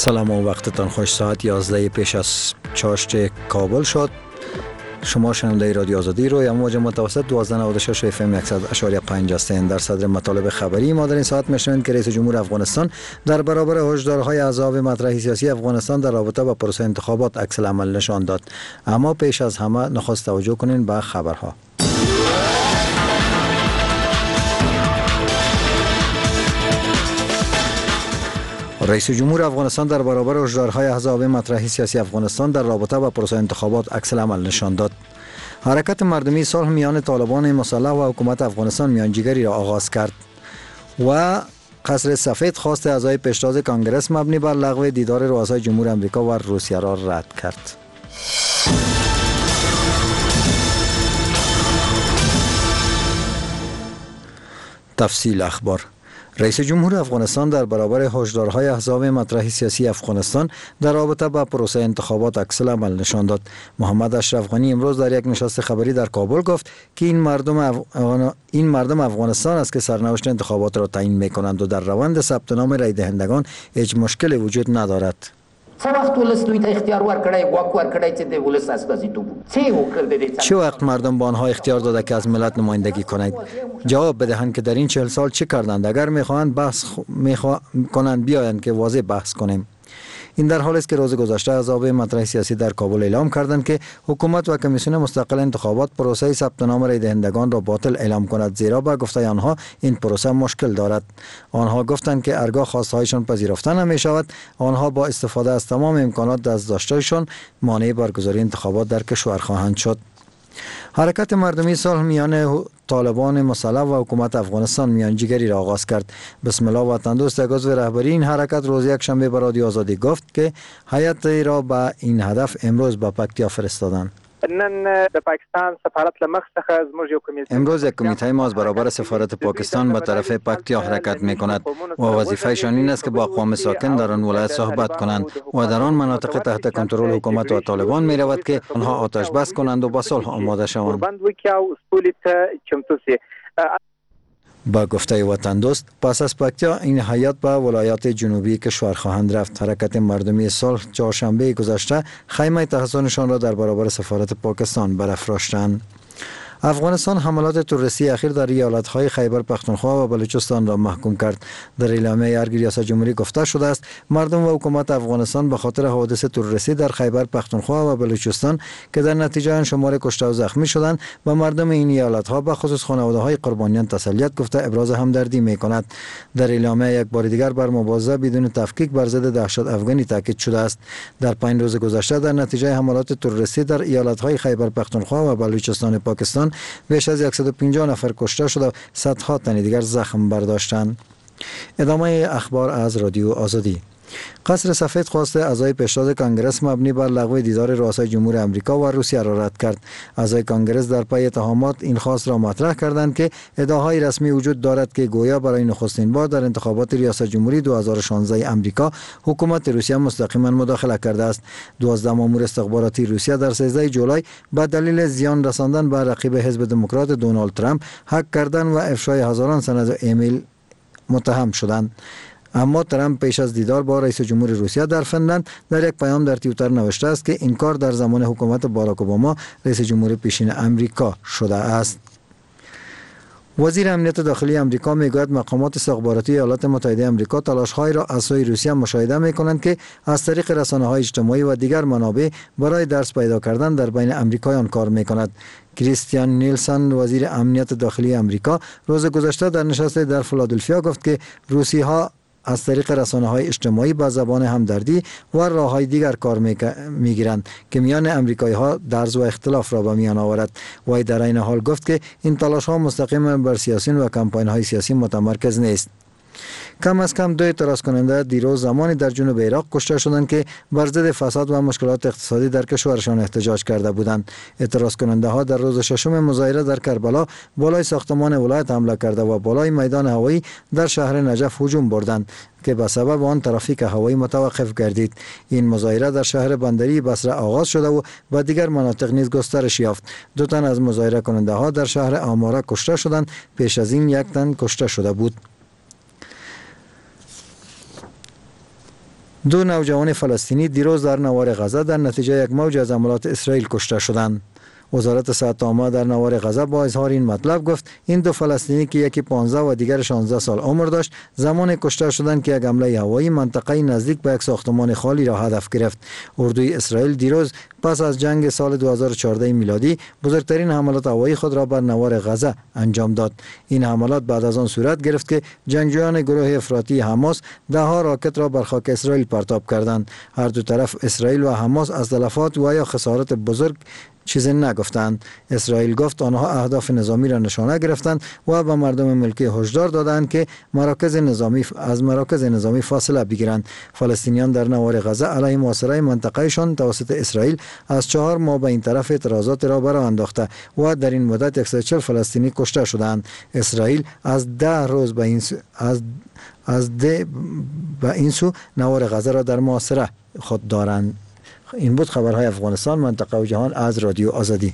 سلام و وقتتان خوش. ساعت 11 پیش از چاشت کابل شد. شما شنونده رادیو آزادی روی امواج متوسط 1296 اف ام 100.5 هستند. در صدر مطالب خبری ما در این ساعت میشنوید که رئیس جمهور افغانستان در برابر هشدارهای احزاب مطرح سیاسی افغانستان در رابطه با پروسه انتخابات عکس العمل نشان داد. اما پیش از همه نخست توجه کنین به خبرها. رئیس جمهور افغانستان در برابر هشدارهای احزاب مطرح سیاسی افغانستان در رابطه با پروسه انتخابات عکس العمل نشان داد. حرکت مردمی صلح میان طالبان مسلح و حکومت افغانستان میانجیگری را آغاز کرد و قصر سفید خواست اعضای پیشتاز کنگره مبنی بر لغو دیدار رؤسای جمهور امریکا و روسیه را رد کرد. تفصیل اخبار. رئیس جمهور افغانستان در برابر هشدارهای احزاب مطرح سیاسی افغانستان در رابطه با پروسه انتخابات عکس العمل نشان داد. محمد اشرف غنی امروز در یک نشست خبری در کابل گفت که این مردم افغانستان است که سرنوشت انتخابات را تعیین می‌کنند و در روند ثبت نام رای دهندگان هیچ مشکلی وجود ندارد. چه وقت مردم به آنها اختیار داده که از ملت نمایندگی کنند؟ جواب بدهند که در این 40 سال چه کردند. اگر میخواهند بحث کنند بیایند که واضح بحث کنیم. این در حالی است که روز گذشته احزاب مطرح سیاسی در کابل اعلام کردند که حکومت و کمیسیون مستقل انتخابات پروسه ثبت نام رای دهندگان را باطل اعلام کند، زیرا به گفته آنها این پروسه مشکل دارد. آنها گفتند که هرگاه خواستهایشان پذیرفته نمی شود، آنها با استفاده از تمام امکانات دست داشتهشان مانع برگزاری انتخابات در کشور خواهند شد. حرکت مردمی صلح میان طالبان مسلح و حکومت افغانستان میانجیگری را آغاز کرد. بسم الله وطندوست یک عضو رهبری این حرکت روز یکشنبه به رادیو آزادی گفت که هیئت را به این هدف امروز به پکتیا فرستادند. امروز یک کمیته ما از برابر سفارت پاکستان به طرف پکتیا حرکت می کند و وظیفهشان این است که با اقوام ساکن در آن ولایت صحبت کنند و در آن مناطق تحت کنترل حکومت و طالبان می رود که آنها آتش بس کنند و با صلح آماده شوند. با گفته وطن دوست پس از پکتیا این هیئت به ولایات جنوبی کشور خواهند رفت. حرکت مردمی صلح چهارشنبه گذشته خیمه تحصنشان را در برابر سفارت پاکستان برافراشتند. افغانستان حملات تروریستی اخیر در ایالت‌های خیبر پختونخوا و بلوچستان را محکوم کرد. در اعلامیه ارگ ریاست جمهوری گفته شده است مردم و حکومت افغانستان به خاطر حوادث تروریستی در خیبر پختونخوا و بلوچستان که در نتیجه آن شمار کشته و زخمی شدند و مردم این ایالت‌ها به خصوص خانواده‌های قربانیان تسلیت گفته ابراز همدردی می‌کند. در اعلامیه یک بار دیگر بر مبارزه بدون تفکیک بر ضد دهشت افغانی تاکید شده است. در 5 روز گذشته در نتیجه حملات تروریستی در ایالت‌های خیبر پختونخوا و بلوچستان پاکستان بیش از 150 نفر کشته شده و صدها تن دیگر زخم برداشتند. ادامه اخبار از رادیو آزادی. قصر سفید خواست اعضای پیشتاز کنگره مبنی بر لغو دیدار رؤسای جمهور امریکا و روسیه را رد کرد. اعضای کنگره در پی اتهامات این خواست را مطرح کردند که ادعاهای رسمی وجود دارد که گویا برای نخستین بار در انتخابات ریاست جمهوری 2016 امریکا حکومت روسیه مستقیما مداخله کرده است. 12 مأمور استخباراتی روسیه در 13 جولای به دلیل زیان رساندن به رقیب حزب دموکرات دونالد ترامپ، هک کردن و افشای هزاران سند و ایمیل متهم شدند. اما ترامپ پیش از دیدار با رئیس جمهور روسیه در فنلند در یک پیام در توییتر نوشته است که این کار در زمان حکومت باراک اوباما رئیس جمهور پیشین امریکا شده است. وزیر امنیت داخلی امریکا میگوید مقامات استخباراتی ایالات متحده آمریکا تلاش‌های را از سوی روسیه مشاهده می‌کنند که از طریق رسانه‌های اجتماعی و دیگر منابع برای درس پیدا کردن در بین امریکایان کار می‌کند. کریستیان نیلسن وزیر امنیت داخلی امریکا روز گذشته در نشست در فیلادلفیا گفت که روسی‌ها از طریق رسانه‌های اجتماعی با زبان همدردی و راه‌های دیگر کار می‌گیرند که میان امریکایی‌ها درز و اختلاف را به میان آورد. و در این حال گفت که این تلاش‌ها مستقیما بر سیاسیون و کمپاین‌های سیاسی متمرکز نیست. کم از کم 2 اعتراض کننده دیروز زمانی در جنوب عراق کشته شدند که بر ضد فساد و مشکلات اقتصادی در کشورشان احتجاج کرده بودند. اعتراض کننده ها در روز ششم مظاهره در کربلا بالای ساختمان ولایت حمله کرده و بالای میدان هوایی در شهر نجف هجوم بردند که به سبب آن ترافیک هوایی متوقف گردید. این مظاهره در شهر بندری بصره آغاز شده و به دیگر مناطق نیز گسترش یافت. 2 تن از مظاهره کننده ها در شهر آماره کشته شدند. پیش از این 1 تن کشته شده بود. دو نوجوان فلسطینی دیروز در نوار غزه در نتیجه یک موج از حملات اسرائیل کشته شدند. وزارت صحت عامه در نوار غزه با اظهار این مطلب گفت این دو فلسطینی که یکی 15 و دیگر 16 سال عمر داشت زمان کشته شدند که یک حمله هوایی منطقه نزدیک به یک ساختمان خالی را هدف گرفت. اردوی اسرائیل دیروز پس از جنگ سال 2014 میلادی بزرگترین حملات هوایی خود را بر نوار غزه انجام داد. این حملات بعد از آن صورت گرفت که جنگجویان گروه افراطی حماس ده ها راکت را بر خاک اسرائیل پرتاب کردند. هر دو طرف اسرائیل و حماس از تلفات و یا خسارت بزرگ چیزی نگفتند. اسرائیل گفت آنها اهداف نظامی را نشانه گرفتند و به مردم ملکی هشدار دادند که مراکز نظامی فاصله بگیرند. فلسطینیان در نوار غزه علیه محاصره منطقهشان توسط اسرائیل از 4 ماه به این طرف اعتراضات را برآ انداخته و در این مدت 140 فلسطینی کشته شدند. اسرائیل از 10 روز به این سو نوار غزه را در محاصره خود دارند. این بود خبرهای افغانستان، منطقه و جهان از رادیو آزادی.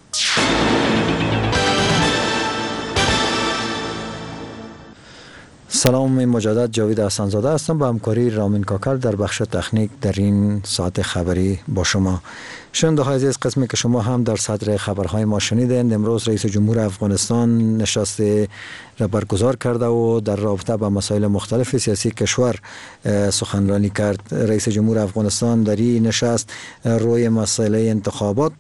سلام، مجدد جاوید حسن‌زاده هستم با همکاری رامین کاکل در بخش تکنیک در این ساعت خبری با شما. شنونده های عزیز، قسمی که شما هم در صدر خبرهای ما شنیدند، امروز رئیس جمهور افغانستان نشست را برگزار کرده و در رابطه با مسائل مختلف سیاسی کشور سخنرانی کرد. رئیس جمهور افغانستان در این نشست روی مسئله انتخابات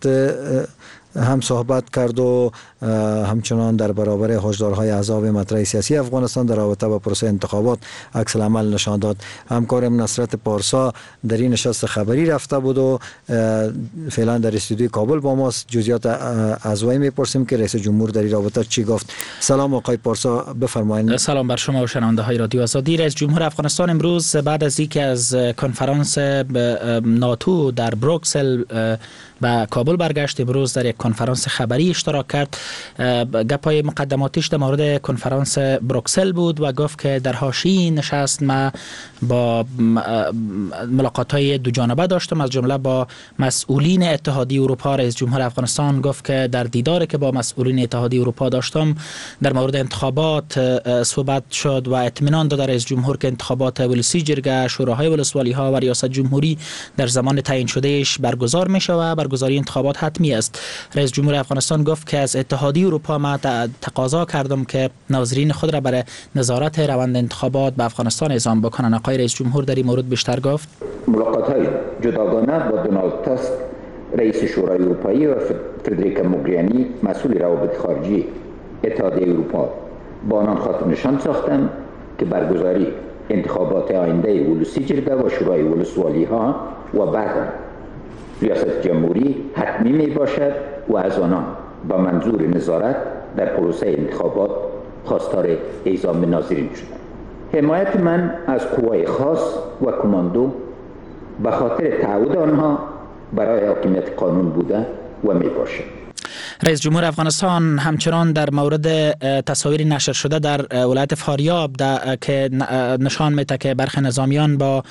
هم صحبت کرد و همچنان در برابر هشدارهای احزاب مطرح سیاسی افغانستان در رابطه با پروسه انتخابات عکس العمل نشان داد. همکارم نصرت پارسا در این نشست خبری رفته بود و فعلا در استودیوی کابل با ماست. جزئیات از وی میپرسیم که رئیس جمهور در این رابطه چی گفت. سلام آقای پارسا، بفرمایید. سلام بر شما و شنونده های رادیو آزادی. رئیس جمهور افغانستان امروز بعد از اینکه از کنفرانس ناتو در بروکسل به کابل برگشت، امروز در یک کنفرانس خبری اشتراک کرد. گپای مقدماتیش در مورد کنفرانس بروکسل بود و گفت که در حاشیه نشست ما با ملاقات‌های دو جانبه داشتم، از جمله با مسئولین اتحادیه اروپا. رئیس جمهور افغانستان گفت که در دیداری که با مسئولین اتحادیه اروپا داشتم در مورد انتخابات صحبت شد و اطمینان داد رئیس جمهور که انتخابات ولسی جرگه، شوراهای ولسوالی‌ها و ریاست جمهوری در زمان تعیین شدهش برگزار میشه و برگزاری انتخابات حتمی است. رئیس جمهور افغانستان گفت که از اتحادیه اروپا ما تقاضا کردم که ناظرین خود را برای نظارت روند انتخابات به افغانستان اعزام بکنن. آقای رئیس جمهور در این مورد بیشتر گفت. ملاقات‌های جداگانه با دونالد تاسک رئیس شورای اروپایی و فدریکا موگرینی مسئول روابط خارجی اتحادیه اروپا با آنان خاطر نشان ساختم که برگزاری انتخابات آینده ولسی جرگه و شورای ولسوالی‌ها و بعد ریاست جمهوری حتمی می باشد و از آنان با منظور نظارت در پروسه انتخابات خواستار اعزام ناظرین شدند. حمایت من از قوای خاص و کماندو به خاطر تعهد آنها برای حاکمیت قانون بوده و می باشد. رئیس جمهور افغانستان همچنان در مورد تصاویر نشر شده در ولایت فاریاب که نشان میده که برخی نظامیان با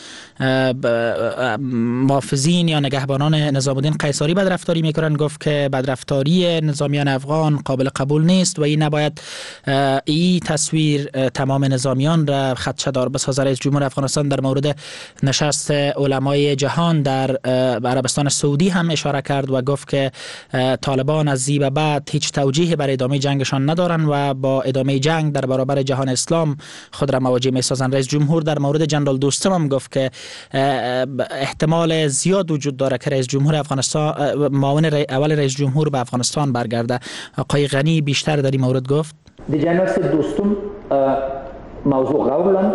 محافظین یا نگهبانان نظام الدین قیصری بدرفتاری میکنن، گفت که بدرفتاری نظامیان افغان قابل قبول نیست و این نباید این تصویر تمام نظامیان را خدشه‌دار بسازه. رئیس جمهور افغانستان در مورد نشست علمای جهان در عربستان سعودی هم اشاره کرد و گفت که طالبان از و بعد هیچ توجیهی برای ادامه جنگشان ندارن و با ادامه جنگ در برابر جهان اسلام خود را مواجه می‌سازند. رئیس جمهور در مورد جنرال دوستم هم گفت که احتمال زیاد وجود داره که رئیس جمهور افغانستان معاون اول رئیس جمهور به افغانستان برگرده. آقای غنی بیشتر در این مورد گفت. جنرال دوستم موضوع قبول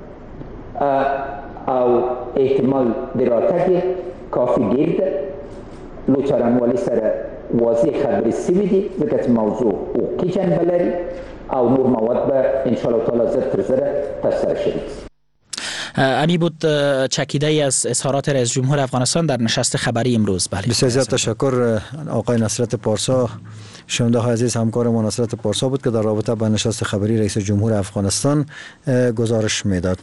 او احتمال دراتک کافی گرد لوچارموالی سر واضح خبری سویدی ذکر موضوع او کی جنب لري او نور مواد به ان شاء الله تعالی زد تر زره تفسیر شد. امی بود چکیده ای از اظهارات رئیس جمهور افغانستان در نشست خبری امروز. بله، بسیار زیاد تشکر آقای نصرت پارسا. شنونده های عزیز، همکار ما نصرت پارسا بود که در رابطه با نشست خبری رئیس جمهور افغانستان گزارش میداد.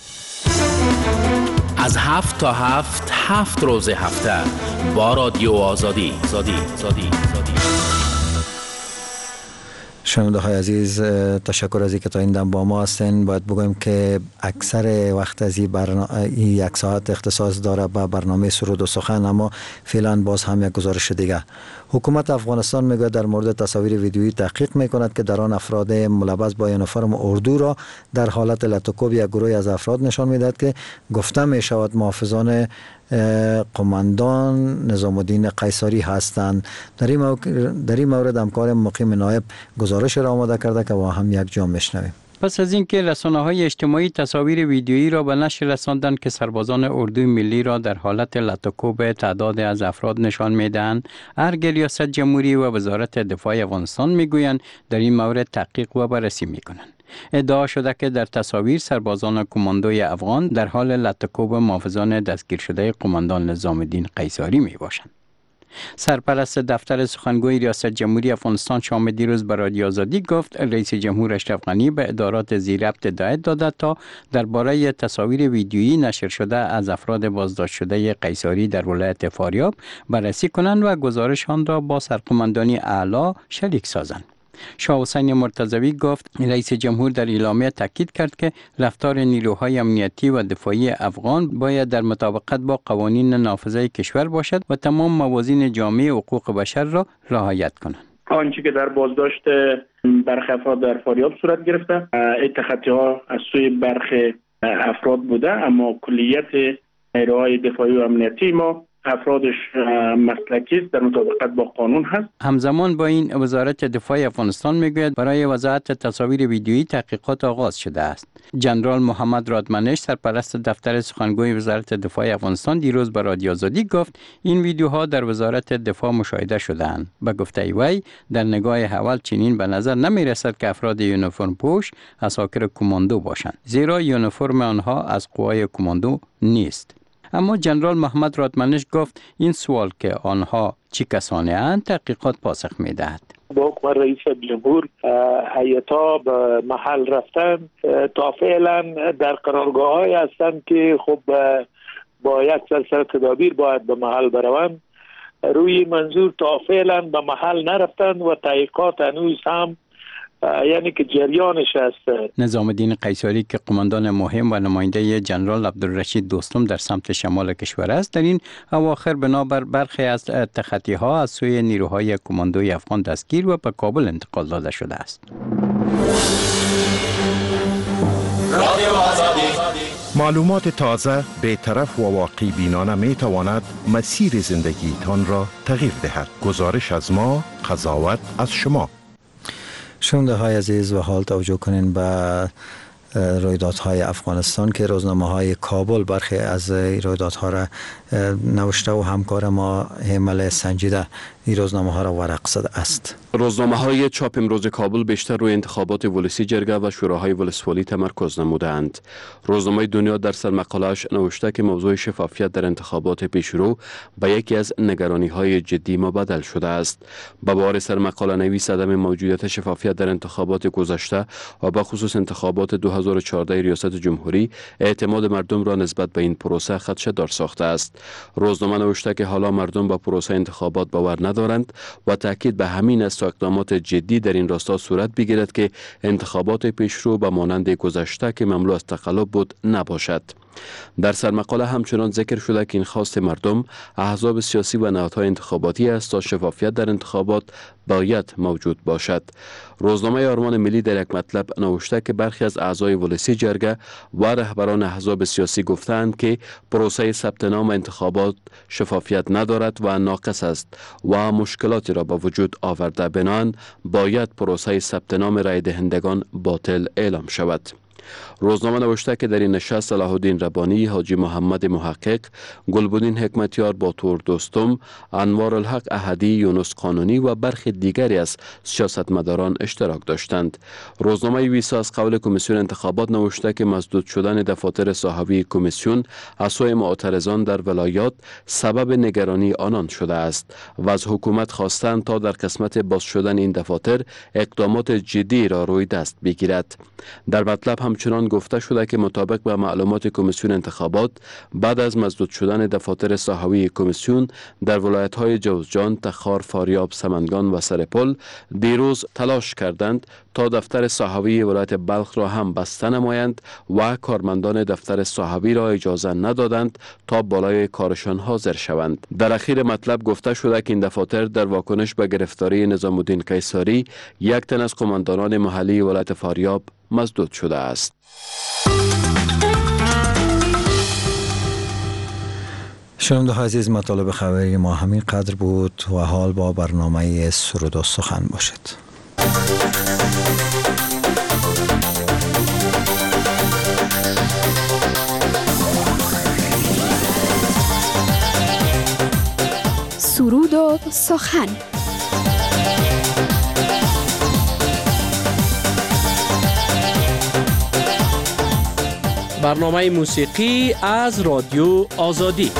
از 7 تا 7 روز هفته با رادیو آزادی. شنونده های عزیز، تشکر از اینکه تا این دم با ما هستین. باید بگویم که اکثر وقت از این یک ساعت اختصاص داره به برنامه سرود و سخن، اما فعلا باز هم یک گزارش دیگه. حکومت افغانستان میگوید در مورد تصاویر ویدیویی تحقیق میکند که در آن افراد ملبس با یونیفرم اردو را در حالت لطوکوب یک گروه از افراد نشان میدهد که گفته می شود محافظان قماندان نظام الدین قیصری هستند. در این مورد همکار مقیم نایب گزارش را آماده کرده که با هم یک جا میشنویم. پس از اینکه رسانه‌های اجتماعی تصاویر ویدیویی را به نشر رساندند که سربازان اردوی ملی را در حالت لطوکوب تعداد از افراد نشان میدهند، ارگ ریاست جمهوری و وزارت دفاع افغانستان میگویند در این مورد تحقیق و بررسی میکنند. ادعا شده که در تصاویر سربازان کماندوی افغان در حال لطوکوب محافظان دستگیر شده قماندان نظام الدین قیصری می باشند. سرپرست دفتر سخنگوی ریاست جمهوری افغانستان شام دیروز به رادیو آزادی گفت رئیس جمهور اشرف غنی به ادارات زیر ربط هدایت داده تا درباره تصاویر ویدیویی نشر شده از افراد بازداشت شده قیصری در ولایت فاریاب بررسی کنند و گزارش آن را با سرقماندانی اعلی شریک سازند. شاه حسین مرتضوی گفت رئیس جمهور در اعلامیه تاکید کرد که رفتار نیروهای امنیتی و دفاعی افغان باید در مطابقت با قوانین نافذه کشور باشد و تمام موازین جامعه حقوق بشر را رعایت کنند. آنچه که در بازداشت برخی افراد در فاریاب صورت گرفته، تخطی‌ها از سوی برخی افراد بوده، اما کلیت نیروهای دفاعی و امنیتی ما افرادش مسلکی است، در مطابقت با قانون هست. همزمان با این وزارت دفاع افغانستان میگوید برای وضاحت تصاویر ویدیویی تحقیقات آغاز شده است. جنرال محمد رادمنش سرپرست دفتر سخنگوی وزارت دفاع افغانستان دیروز به رادیو آزادی گفت این ویدیوها در وزارت دفاع مشاهده شده‌اند. به گفته وی در نگاه اول چنین به نظر نمی رسد که افراد یونیفرم پوش عساکر کماندو باشند، زیرا یونیفرم آنها از قوای کماندو نیست. اما جنرال محمد رادمنش گفت این سوال که آنها چی کسانی اند تحقیقات پاسخ می دهد. با حکم رئیس جمهور هیئت‌ها به محل رفتن، تا فعلا در قرارگاه‌های هستند که خب با یک سلسله تدابیر باید به محل بروند. روی منظور تا فعلا به محل نرفتند و تحقیقات هنوز هم یعنی که جریانش است. نظام الدین قیصری که قماندان مهم و نماینده جنرال عبدالرشید دوستم در سمت شمال کشور است، در این اواخر بنابر برخی از تخطی‌ها از سوی نیروهای کماندوی افغان دستگیر و به کابل انتقال داده شده است. معلومات تازه، بی‌طرف و واقعی بینانه می تواند مسیر زندگیتان را تغییر دهد. گزارش از ما، قضاوت از شما. شنونده های عزیز، و حال توجه کنین به رویدادهای افغانستان که روزنامه‌های کابل برخی از رویدادها را نوشته و همکار ما همل سنجیده این روزنامه‌ها را ورق زده است. روزنامه‌های چاپ امروز کابل بیشتر روی انتخابات ولسی جرگه و شوراهای ولسوالی تمرکز نمودند. روزنامه دنیا در سرمقاله‌اش نوشته که موضوع شفافیت در انتخابات پیشرو به یکی از نگرانی‌های جدی مبادل شده است. به بار سرمقاله نویس عدم موجودیت شفافیت در انتخابات گذشته و به خصوص انتخابات 2014 ریاست جمهوری اعتماد مردم را نسبت به این پروسه خدشه‌دار ساخته است. روزنامه نوشته که حالا مردم به پروسه انتخابات باور ندارند و تاکید به همین است تا اقدامات جدی در این راستا صورت بگیرد که انتخابات پیشرو به مانند گذشته که مملو از تقلب بود نباشد. در سرمقاله همچنان ذکر شده که این خواست مردم، احزاب سیاسی و نهادهای انتخاباتی است تا شفافیت در انتخابات باید موجود باشد. روزنامه آرمان ملی در یک مطلب نوشته که برخی از اعضای ولسی جرگه و رهبران احزاب سیاسی گفتند که پروسه ثبت نام انتخابات شفافیت ندارد و ناقص است و مشکلاتی را به وجود آورده، بنابراین باید پروسه ثبت نام رای دهندگان باطل اعلام شود. روزنامه نوشته که در این نشست صلاح الدین ربانی، حاجی محمد محقق، گلبدین حکمتیار باتور دوستم، انوار الحق احدی، یونس قانونی و برخی دیگری از سیاستمداران اشتراک داشتند. روزنامه ویسا از قول کمیسیون انتخابات نوشته که مسدود شدن دفاتر صاحبی کمیسیون از سوی معترضان در ولایات سبب نگرانی آنان شده است و از حکومت خواستند تا در قسمت باز شدن این دفاتر اقدامات جدی را روی دست بگیرد. در مطلب همچنان گفته شده که مطابق به معلومات کمیسیون انتخابات بعد از مسدود شدن دفاتر ساحوی کمیسیون در ولایت‌های جوزجان، تخار، فاریاب، سمنگان و سرپل دیروز تلاش کردند تا دفتر ساحوی ولایت بلخ را هم بسته نمایند و کارمندان دفتر ساحوی را اجازه ندادند تا بالای کارشان حاضر شوند. در اخیر مطلب گفته شده که این دفاتر در واکنش به گرفتاری نظام الدین قیصری، یک تن از قماندانان محلی ولایت فاریاب مسدود شده است. شنونده عزیز، مطالب خبری ما همین قدر بود و حال با برنامه سرود و سخن باشید. سرود و سخن. برنامه موسیقی از رادیو آزادی.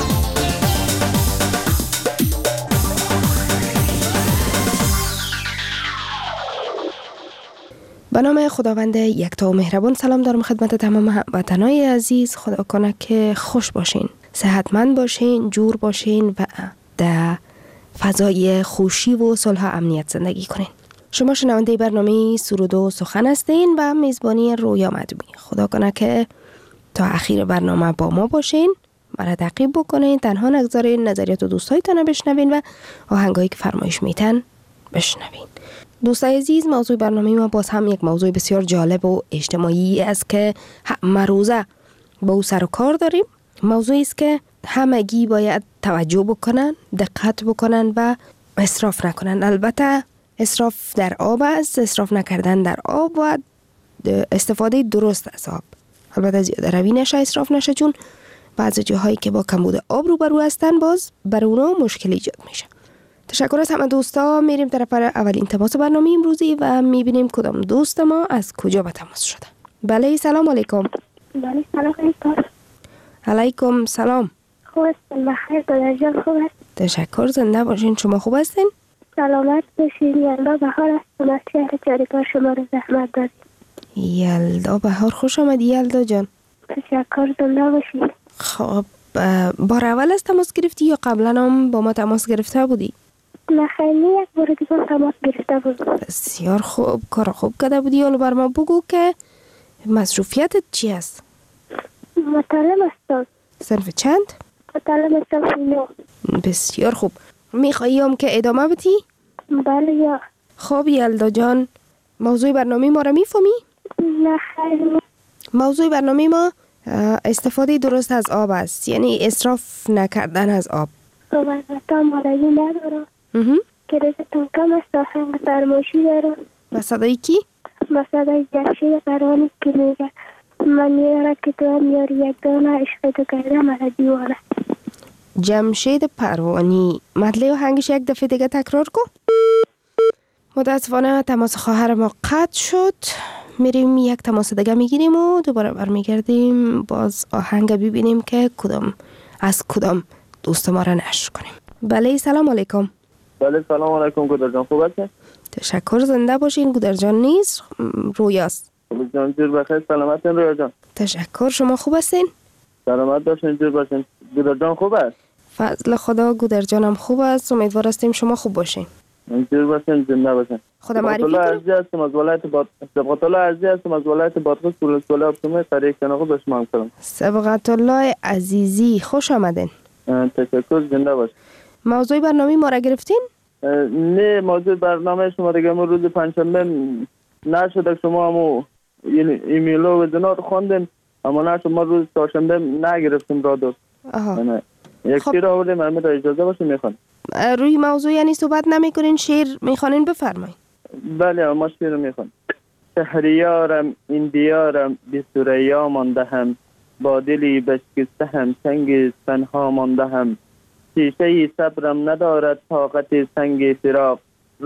به نام خداوند یکتا و مهربان سلام دارم خدمت تمام هموطنان عزیز. خدا کنه که خوش باشین، صحتمند باشین، جور باشین و در فضای خوشی و صلح و امنیت زندگی کنین. شما شنونده برنامه سرود و سخن هستین و میزبانی رویا مدومی. خدا کنه که تا اخیر برنامه با ما باشین، مرا تعقیب بکنین، تنها نگذارین، نظریات و دوستایتان بشنوین و آهنگایی که فرمایش میتن بشنوین. دوستای عزیز، موضوع برنامه ما باز هم یک موضوع بسیار جالب و اجتماعی است که همه روزه با او سر و کار داریم. موضوعی است که همگی باید توجه بکنن، دقت بکنن و اسراف نکنن. البته اسراف در آب است، اسراف نکردن در آب و استفاده درست از آب. البته زیاده روی نشه، اسراف نشه، چون بعضی جاهایی که با کمبود آب روبرو هستن باز بر اونا مشکل ایجاد میشه. تشکر از همه دوستا. میریم طرف اولین تماس برنامه امروزی و میبینیم کدام دوست ما از کجا به تماس شده. بله، سلام علیکم. بله، سلام علیکم. علیکم سلام. خوب هستین؟ بخیر، درجان خوب است؟ تشکر، زنده باشین. شما خوب هستین؟ سلامت باشین. یلدا بهار است، از شهر چاریکار شما رو زحمت دارید. یلدا بهار، خوش آمدی یلدا جان. تشکر، زنده باشین. خب بار اول از تماس گرفتی یا قبلا هم با ما تماس گرفته بودی؟ نه خیلی، یک بار دیگه تماس گرفته بود. بسیار خوب، کار خوب کرده بودی. حالا بر ما بگو که مصروفیتت چی است؟ مطالب هستم. صنف چند؟ مطالب صنف 9. بسیار خوب. میخوایی هم که ادامه بدی؟ بله یا. خب یلدا جان، موضوع برنامه ما را میفهمی؟ نه خیلی. موضوع برنامه ما استفاده درست از آب است، یعنی اسراف نکردن از آب. خب البته مالایی ندارم که رزتون کم است. آهنگ فرمایشی دارم. با صدای کی؟ با صدای جمشید پروانی که میگه من یاره که تو هم یاری یک دانه عشق تو کرده مرا دیوانه. جمشید پروانی. مطلع آهنگش یک دفعه دیگه تکرار کن. متاسفانه تماس خواهر ما قطع شد. میریم یک تماس دیگه میگیریم و دوباره برمیگردیم باز آهنگ ببینیم که کدام دوست ما را نشر کنیم. بله، سلام علیکم. بله، سلام علیکم. گودر جان خوب هستین؟ تشکر، زنده باشین. گودر جان نیست، رویاست. جان جور بخیر، سلامتین رویا جان. تشکر، شما خوب هستین؟ سلامت باشین، جور باشین. گودر جان خوب است؟ فضل خدا، گودر جانم خوب است. امیدوار هستیم شما خوب باشین. جور باشین، زنده باشین. خدا معرفی کنید. عزیز هستم از ولایت سبقت الله عزیز هستم از ولایت بادغیس ولسوالی ابشمه قریه کناغو به شما می‌کنم. سبقت الله عزیزی، خوش آمدین. تشکر، زنده باش. موضوع برنامه ما را گرفتین؟ نه، موضوع برنامه شما دیگه ما روز پنجشنبه نشد، شما همو ایمیل و وزنات خواندین، اما نشد، ما روز چهارشنبه نگرفتیم رادو. یک شعر آوردیم، همه را اجازه باشه میخوان. روی موضوع یعنی صحبت نمیکنین، شعر میخوانین؟ بفرمایید. بله، ما شعر میخوان. شهریارم این دیارم بی سریا مانده هم، با دلی بشکسته هم سنگ تنها مانده هم، شیشه صبرم ندارد طاقت سنگ فراق،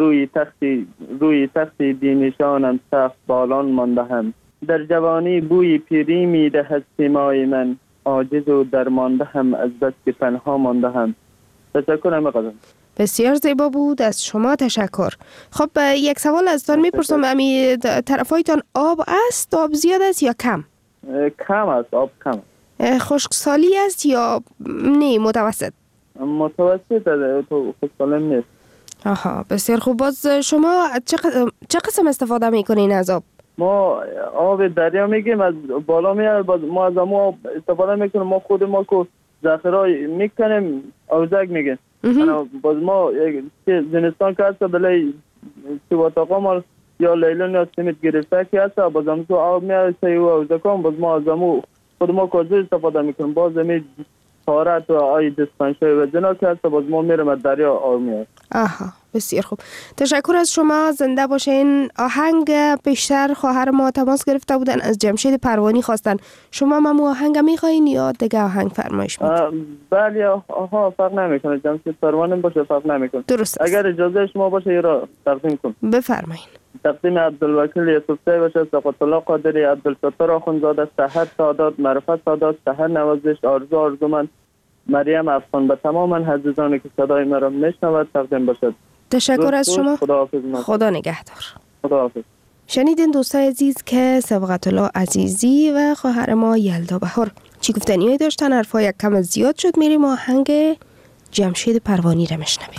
روی تختی بینشانم سخت بالان مانده هم، در جوانی بوی پیری میدهد سیمای من، عاجز و درمانده هم از بس که پنها مانده هم. تشکر همه قدم. بسیار زیبا بود، از شما تشکر. خب یک سوال ازتان میپرسم، امی طرفایتان آب است؟ آب زیاد است یا کم؟ کم است، آب کم. خشکسالی است یا نه متوسط؟ متوسط است، تو خشکسالی نیست. آها، بسیار خوب. باز شما چه قسم استفاده میکنین از آب؟ ما آب دریا میگیم، از بالا میاد، ما از آب استفاده میکنیم. ما خود ما کو ذخیره میکنیم، اوزک میگیم. باز ما زمستان که هست بله سواتاقا ما یا لیلون یا سیمت گرفته که هست، باز هم تو آب میاد سیو اوزکان، باز ما از خود ما کوزه استفاده میکنیم. باز می تارت و آی دسپنشای و جنا که هست، باز ما میرم از دریا آب میاد. آها، بسیار خوب. تشکر از شما، زنده باشین. آهنگ پیشتر خواهر ما تماس گرفته بودن، از جمشید پروانی خواستن. شما ممو آهنگ میخواین یا دیگه آهنگ فرمایش میدین؟ بله، آها، فرق نمیکنه. جمشید پروانی باشه فرق نمیکنه. درست. اگر اجازه شما باشه ای را تقدیم کنم. بفرمایین. تقدیم عبدالوکیل یوسفزی باشه، سقط الله قادری، عبدالستار آخوندزاده، سحر سادات، معرفت سادات، سحر نوازش، آرزو آرزومند، مریم افغان، به تمام عزیزانی که صدای مرا میشنود تقدیم باشد. تشکر از شما. خدا نگهدار. خداحافظ. شنیدین دوستای عزیز که سبقت الله عزیزی و خواهر ما یلدا بهار چی گفتنیایی داشتن. حرفا یک کم زیاد شد، میریم آهنگ جمشید پروانی را میشنویم.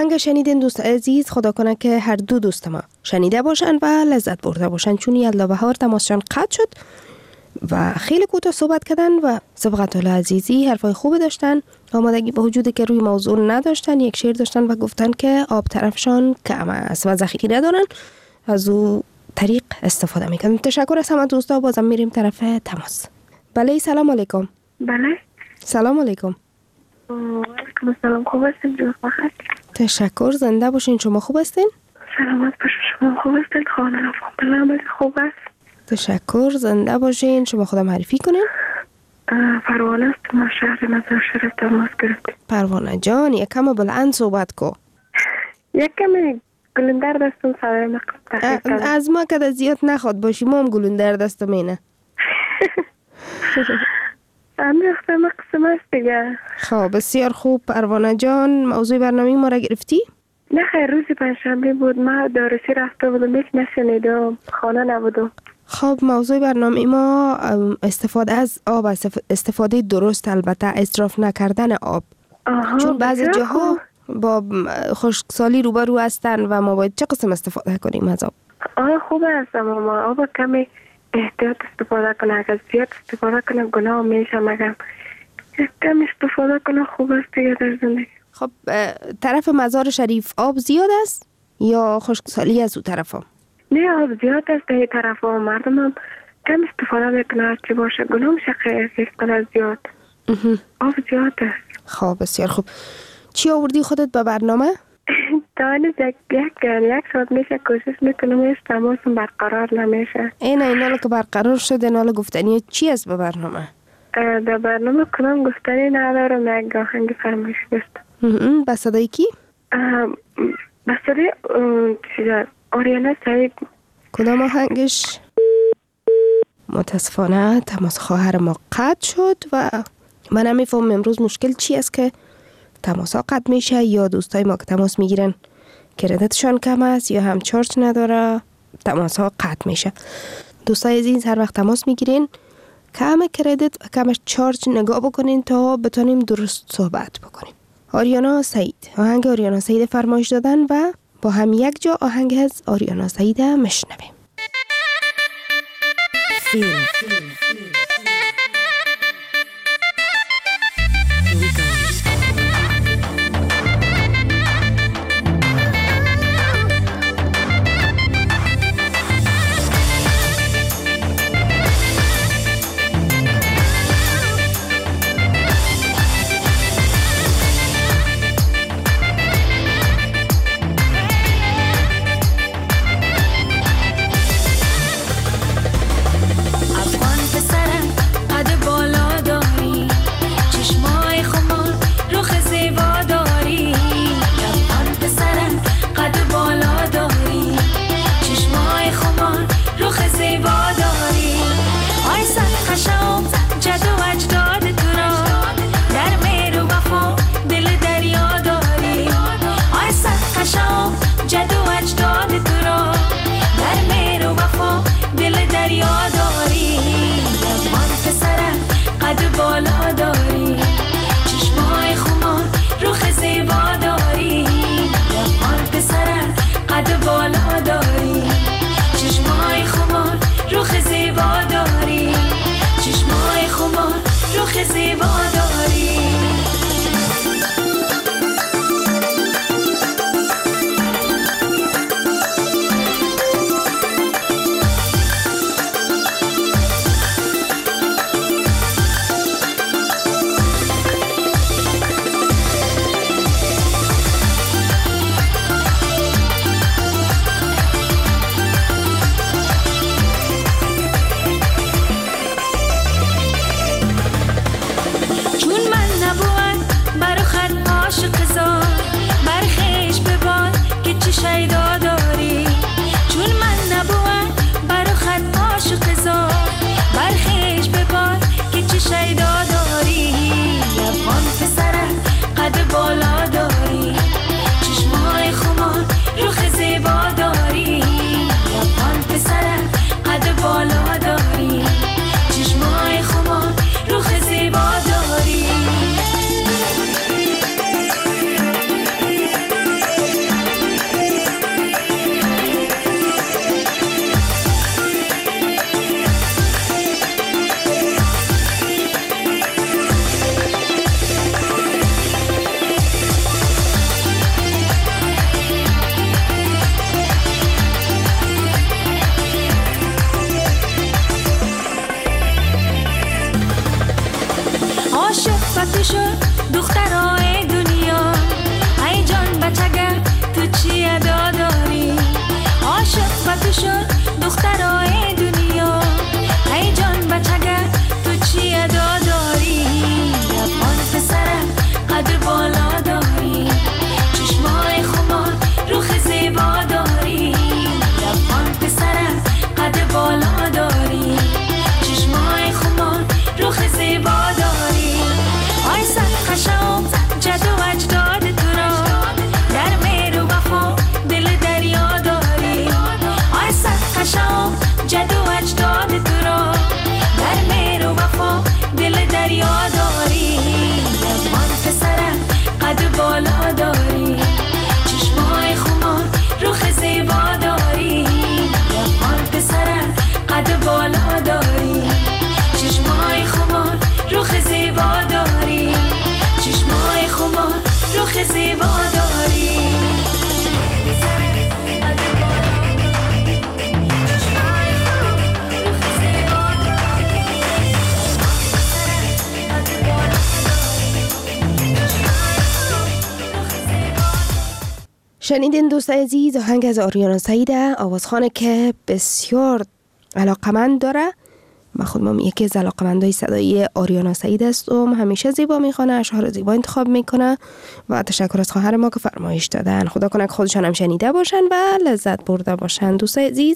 آهنگ شنیدین دوست عزیز، خدا کنه که هر دو دوست ما شنیده باشن و لذت برده باشن، چون یلا بهار تماسشان قطع شد و خیلی کوتاه صحبت کردن و سبقت الله عزیزی حرفای خوب داشتن، آمادگی به وجودی که روی موضوع نداشتن، یک شعر داشتن و گفتن که آب طرفشان کم است و ذخیره دارن، از او طریق استفاده میکنن. تشکر از همه دوستا. بازم میریم طرف تماس. بله سلام علیکم. بله سلام علیکم. علیکم السلام. خوب هستین؟ جوز بخیر. تشکر. زنده باشین. شما خوب هستین؟ سلامت باشین. شما خوب هستین؟ خانه فامیل خوب است؟ تشکر. زنده باشین. شما خودم معرفی کنین. پروانه است. ما شهر مزار شریف تماس گرفتیم. پروانه جان یک کم بلند صحبت کو. یک کمی گلندر دستم صدای مقصد. از ما که زیاد نخواد باشی، ما هم گلندر دستم اینه. امیخته مقصد است دیگه. خب بسیار خوب. پروانه جان موضوع برنامه ما را گرفتی؟ نه خیر، روزی پنجشنبه بود، ما دارسی رفته بودم، هیچ نشنیدم، خانه نبودم. خب موضوع برنامه ما استفاده از آب است، استفاده درست، البته اسراف نکردن آب. چون بعضی جاها با خشکسالی روبرو هستن و ما باید چه قسم استفاده کنیم از آب؟ خوب است، اما آب کمی احتیاط استفاده کنه، اگر زیاد استفاده کنه گناه میشه، مگر کم استفاده کنه خوب است دیگه در زندگی. خب طرف مزار شریف آب زیاد است یا خشکسالی از اون طرف ها؟ نه آب زیاد است در طرف ها، مردم هم کم استفاده میکنه، هرچی باشه گناه میشه خیلی کنه زیاد. آب زیاد است. خب بسیار خوب. چی آوردی خودت به برنامه؟ دانه یک ساعت میشه کوشش میکنم ایش تماسم برقرار نمیشه. اینا که برقرار شده، اینا گفتنی چی است به برنامه؟ در برنامه کنم گفتنی ندارم، یک آهنگ فرمایش داشتم. به صدای کی؟ به صدای آریانا سعید. کدام آهنگش؟ متاسفانه تماس خواهر ما قطع شد و من نمیفهم امروز مشکل چی است که تماس ها قطع میشه، یا دوستای ما که تماس میگیرن کردتشان کم است یا هم چارج نداره تماس ها قطع میشه. دوستای عزیز هر وقت تماس میگیرین کم کردت و کم چارج نگاه بکنین تا بتونیم درست صحبت بکنیم. آریانا سعید، آهنگ آریانا سعید فرمایش دادن و با هم یک جا آهنگ از آریانا سعید مشنویم. بالا داری، چشمای خمار، روخ زیبا داری. عاشق و تو شد دخترای دنیا ای جان بچگه تو چی ادا داری عاشق و تو شد دخترای دنیا ای جان بچگه تو چی ادا داری لبان پسره قدر بالا داری چشمای خمار روخ زیبا داری لبان پسره قدر بالا داری چشمای خمار روخ زیبا داری آی صد خشم جد و اجداد تو را در مهر و وفا دل دریا داری آی صد خشم جد و اجداد تو را در مهر و وفا دل دریا داری لبان پسره قد بالا داری چشمای خمار روخ زیبا داری لبان پسره قد بالا داری چشمای خمار روخ زیبا داری چشمای خمار روخ زیبا داری شنیدین دوست عزیز آهنگ از آریانا سعیده، آوازخوانه که بسیار علاقمند داره. من خودم یکی از علاقمندای صدایی آریانا سعیده هستم. همیشه زیبا میخونه، اشعار زیبا انتخاب میکنه و تشکر از خواهر ما که فرمایش دادن. خدا کنه که خودشان هم شنیده باشن و لذت برده باشن. دوست عزیز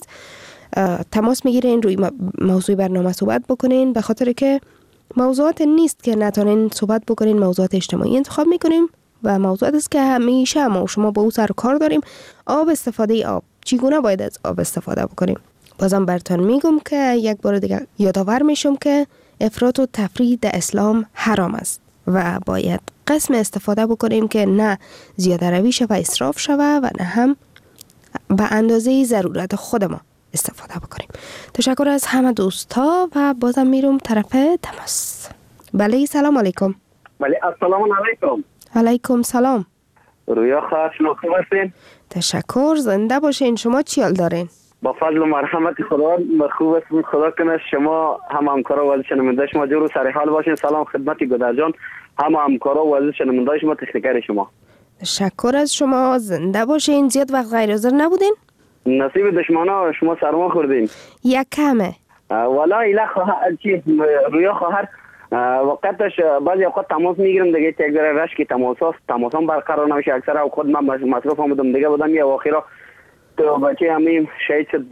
تماس میگیرین روی موضوع برنامه صحبت بکنین، به خاطر که موضوعات نیست که نتونین صحبت بکنین، موضوعات اجتماعی انتخاب میکنیم و موضوعات است که همیشه ما و شما با او سر و کار داریم. آب، استفاده آب، چگونه باید از آب استفاده بکنیم. بازم براتون میگم که یک بار دیگه یادآور میشم که افراط و تفریط در اسلام حرام است و باید قسم استفاده بکنیم که نه زیاده روی شوه و اسراف شوه و نه هم به اندازه ضرورت خود ما استفاده بکنیم. تشکر از همه دوستا و بازم میرم طرف تماس. بله سلام علیکم. بله السلام علیکم. علیکم سلام. رویا خواهر شما خوب هستین؟ تشکر، زنده باشین. شما چی حال دارین؟ با فضل و مرحمت خدا خوب هستم. خدا کنه شما هم همکارا و شنونده شما جور و سر حال باشین. سلام خدمت گودر جان، هم همکارا و شنونده شما، تکنیکر شما. تشکر از شما، زنده باشین. زیاد وقت غیر حاضر نبودین؟ نصیب دشمنا شما سرما خوردین. یک کمه. والا اله خواهر چی رویا خواهر وقتش بعضی اوقات تماس میگیرم دیگه یک ذره رش که تماسام برقرار نمیشه. اکثر خود من مصروف آمدم دیگه بودم یا اخیرا تو بچه همین شهید شد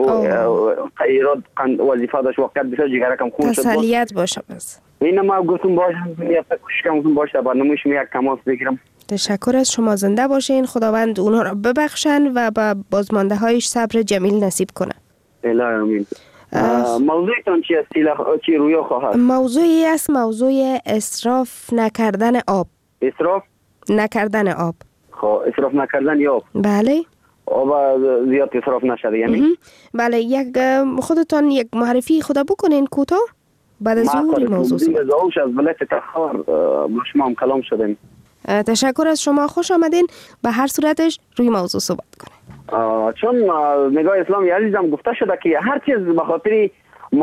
و ایراد وظیفه داشت وقت بسیار جگرکم خون شد. تسلیت باشه بس. این ما گفتم باشم یک کوششم باشه برنامه‌اش یک تماس بگیرم. تشکر از شما، زنده باشین. خداوند اونها را ببخشن و با بازمانده هایش صبر جمیل نصیب کنه. الهی آمین. موضوعتون چی است چی رویا خواهد؟ موضوعی است موضوع اسراف نکردن آب. اسراف نکردن آب. خب اسراف نکردن آب. بله. آب زیاد اسراف نشده یعنی؟ بله. یک خودتان یک معرفی خدا بکنین کوتاه بعد از اون موضوع زوج از ولایت تخار با شما هم کلام شدیم. تشکر از شما، خوش آمدین. به هر صورتش روی موضوع صحبت کنیم. چون نگاه اسلامی عزیزم گفته شده که هر چیز به خاطر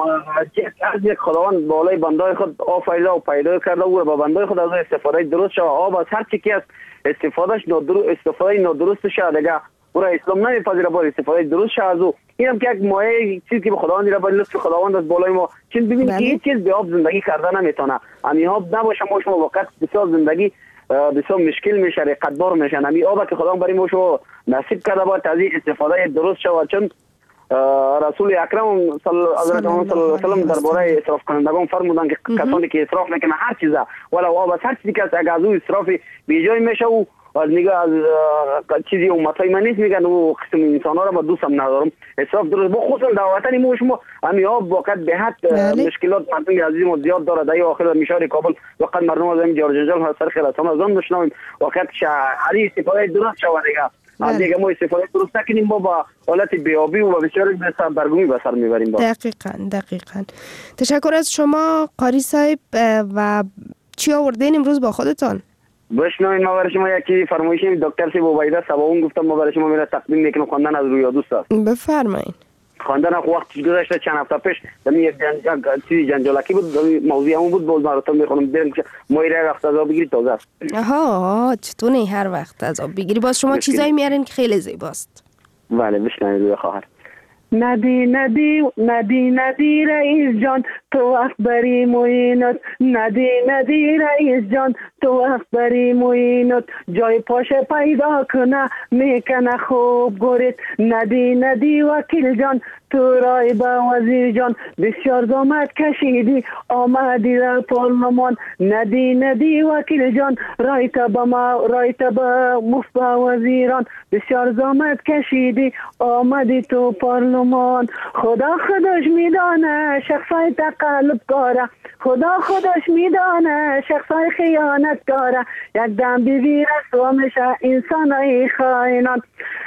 از یک خداوند بالای بندای خود آفریده و پیدا کرده و با بندای خود از استفاده درست شد. آب از هر چی که است استفاده نادرست شد دیگه او را اسلام نمیپذیره، باید استفاده درست شد از او. این هم که یک مایه چیزی که به خداوند را باید لطف خداوند از بالای ما چون ببینید که هیچ چیز به آب زندگی کرده نمیتونه. امی آب نباشه ما شما وقت بسیار زندگی بسیار مشکل میشه، قدبار میشن. امی آب که خداوند برای ما شو نصیب کرده باید از این استفاده درست شود. چون رسول اکرم صلی الله علیه و سلم درباره اسراف کنندگان فرمودند که کسانی که اسراف میکنن هر چیزا ولو آب از هر چیزی که اگر از او اسراف بیجای میشه و از نگاه از چیزی امتای من نیست میگن و قسم انسان ها را با دوستم ندارم. اسراف درست با خصوصا در وطن ما شما امی آب وقت به حد مشکلات مردم عزیز ما زیاد داره. در آخر میشار کابل وقت مردم از این جنجال ها سر خلاصان از آن داشتیم وقت علی استفاده درست شود دیگه دیگه ما استفاده درست نکنیم ما با حالت بیابی و بسیار بسیار برگمی به سر میبریم. دقیقاً. تشکر از شما قاری صاحب. و چی آوردین امروز با خودتان؟ بشنوین ما برای شما یکی فرمایشی دکتر سی بوبایده سباون گفتم ما برای شما میره تقدیم میکنم خواندن از رویا دوست است. بفرمایید. خواندن وقتش گذشته. چند هفته پیش یک چیز جنجالکی بود، موضوع همون بود. باز مراتب میخونم بریم که مایره وقت از آب بگیری تازه است. آها چطور نه هر وقت از آب بگیری؟ باز شما چیزایی میارین که خیلی زیباست. بله بشنوید روی خواهر. ندی ندی ندی ندی رئیس جان تو وقت بری موینت، ندی ندی رئیس جان تو وقت بری موینت، جای پاشه پیدا کنه میکنه خوب گورید، ندی ندی وکیل جان تو رای با وزیر جان بسیار زحمت کشیدی آمدی در پارلمان، ندی ندی وکیل جان رایت با ما رایت با مفت با وزیران بسیار زحمت کشیدی آمدی تو پارلمان، خدا خودش میدانه شخصای تقلب کاره، خدا خودش میدانه شخصای خیانت کاره، یک دم بیوی رسوا میشه انسان های خائنان،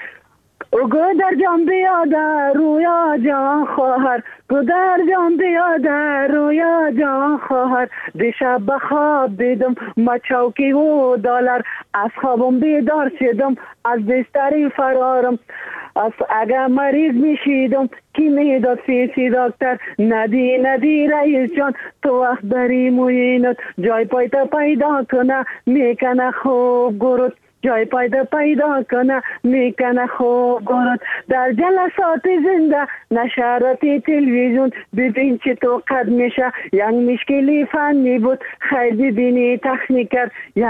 گو در جان بیاده رویا جان خواهر، گو در جان بیاده رویا جان خواهر، دیشب بخواب دیدم ما چوکی و دلار، از خوابم بیدار شدم از بستری فرارم، از اگر مریض میشیدم کی میداد فیسی دکتر، ندی ندی رئیس جان تو وقت بری موینت، جای پایتا پیدا کنه میکنه خوب گرد، جای پیدا کنه میکنه خوب گرد، در جلسات زنده نشراتی تلویزیون ببین چه تو قد میشه، یک مشکلی فنی بود خیر ببینی تکنیکر، یک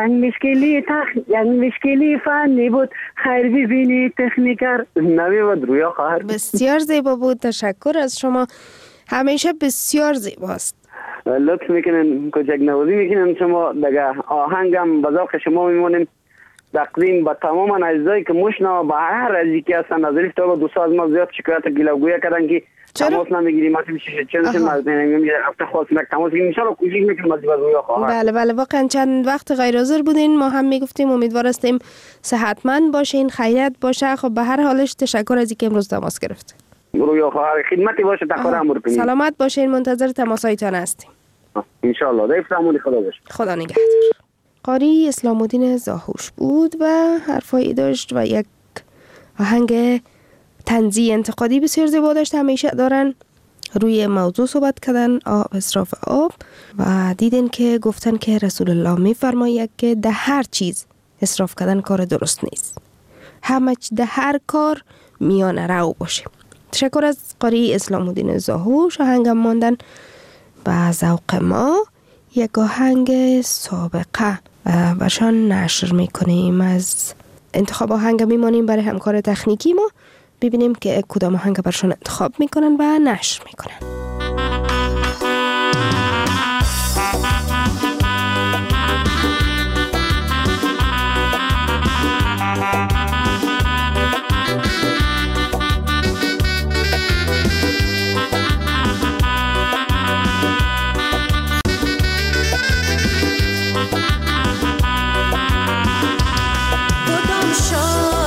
مشکلی فنی بود خیر ببینی تکنیکر. نوی بود رویا خواهر. بسیار زیبا بود، تشکر از شما، همیشه بسیار زیباست. لطف میکنین کوچک نوازی میکنین شما دیگه، آهنگم به ذوق شما میمونیم تقدیم به تمام اجزایی که مشنا به هر ازی که هستن. از لیفت تا دوستا از ما زیاد شکایت گیلاگویی کردن که تماس نمیگیریم، ما میشه چند هفته خواستیم تماس بگیریم، ان شاء الله کوشش میکنیم از رویا خواهر. بله واقعا چند وقت غیر حاضر بودین، ما هم میگفتیم امیدوار هستیم صحتمند باشین، خیریت باشه. خب به هر حالش تشکر از اینکه امروز تماس گرفتین. رویا خواهر خدمتی باشه، تقدیر امر کنید. سلامت باشین، منتظر تماسایتان هستیم ان شاء الله. دایفتمون خدا باشه. خدا نگهدار. قاری اسلام الدین زاهوش بود و حرفایی داشت و یک آهنگ طنزی انتقادی بسیار زیبا داشت. همیشه دارن روی موضوع صحبت کردن، اسراف آب، و دیدن که گفتن که رسول الله میفرماید که ده هر چیز اسراف کردن کار درست نیست، همه ده هر کار میان رو باشه. تشکر از قاری اسلام الدین زاهوش. آهنگم ماندن به ذوق ما، یک آهنگ سابقه برشان نشر میکنیم. از انتخاب آهنگ میمانیم برای همکار تکنیکی ما، ببینیم که کدام آهنگ برشان انتخاب میکنن و نشر میکنن.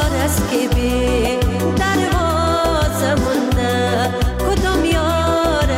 دروازه مونده کدام یار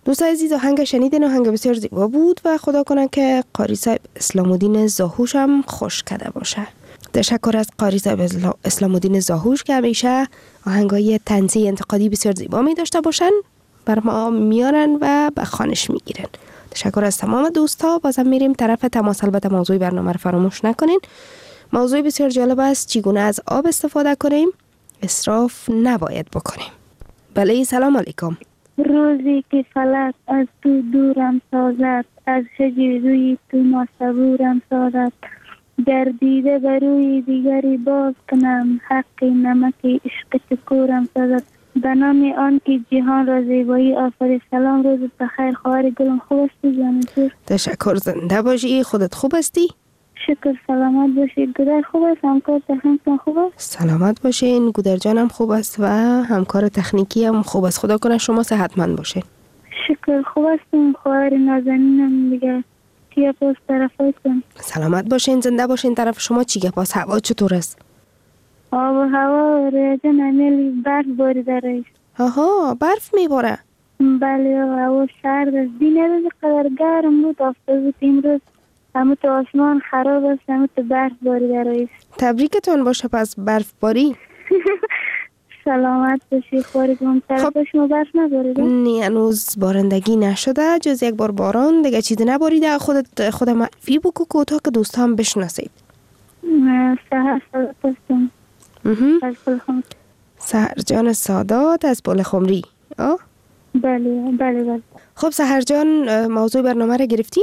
دوست عزیز آهنگ شنیدین، آهنگ بسیار زیبا بود و خدا کنه که قاری صاحب اسلام الدین زاهوش هم خوش کرده باشه. تشکر از قاری صاحب اسلام الدین زاهوش که همیشه آهنگای طنزی انتقادی بسیار زیبا می داشته باشن، بر ما میارن و به خوانش میگیرن. تشکر از تمام دوستا. بازم میریم طرف تماس. البته موضوع برنامه رو فراموش نکنین. موضوع بسیار جالب است، چگونه از آب استفاده کنیم، اسراف نباید بکنیم. بله، سلام علیکم. روزی که فلک از تو دورم سازد، از شجر روی تو ناصبورم سازد، گردیده بر روی دیگری باز کنم، حق نمک عشق تو کورم سازد. به نام آن که جهان را زیبایی آفرید. سلام، روز بخیر. خواهر گلم خوب هستی جانم؟ تشکر، زنده باشی. خودت خوب هستی؟ شکر، سلامت باشید. گودر خوب است؟ همکار تکنیکی خوب است؟ سلامت باشین. گودر جانم خوب است و همکار تکنیکی هم خوب است. خدا کنه شما صحتمند باشین. شکر، خوب هستم. خواهر نازنینم دیگه چیه پاس طرفایتون؟ سلامت باشین، زنده باشین. طرف شما چیه پاس؟ هوا چطور است؟ آب و هوا ریاضه نمیلی، برف باریده رئیس. آها، برف میباره؟ بله، هوا سرد است. دین روز قدر گرم بود، آفتاب بود. امروز همه تو آسمان خراب است، همه تو برف باریده رئیس. تبریکتون باشه پس برف باری. سلامت باشی. خواهرگم طرف شما برف نباریده؟ نه، هنوز بارندگی نشده، جز یک بار باران دیگه چیزی نباریده. خود معرفی بکو کوتاه که دوست هم بشناسید. سهر سادات هستم از پلخمری. سهر جان سادات از پلخمری. بله. خب سهر جان، موضوع برنامه را گرفتی؟